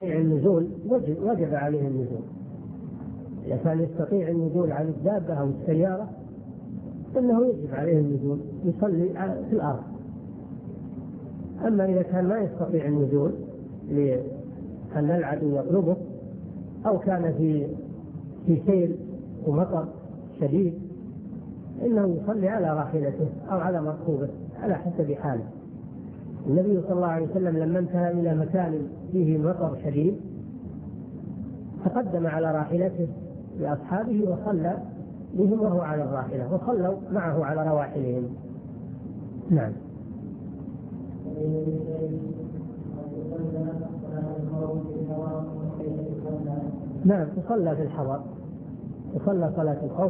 النزول وجب عليه النزول. إذا كان يستطيع النزول عن الدابة أو السيارة فإنه يجب عليه النزول يصلي في الأرض. أما إذا كان ما يستطيع النزول لأن العدو يطلبه أو كان في سيل ومطر شديد إنه يصلي على راحلته أو على مركوبه على حسب حاله. النبي صلى الله عليه وسلم لما انتهى إلى مكان فيه مطر شديد تقدم على راحلته لأصحابه وصلى بهم وهو على الراحلة وصلوا معه على رواحلهم. نعم. نعم تصلى في الحضر، تصلى صلاة الخوف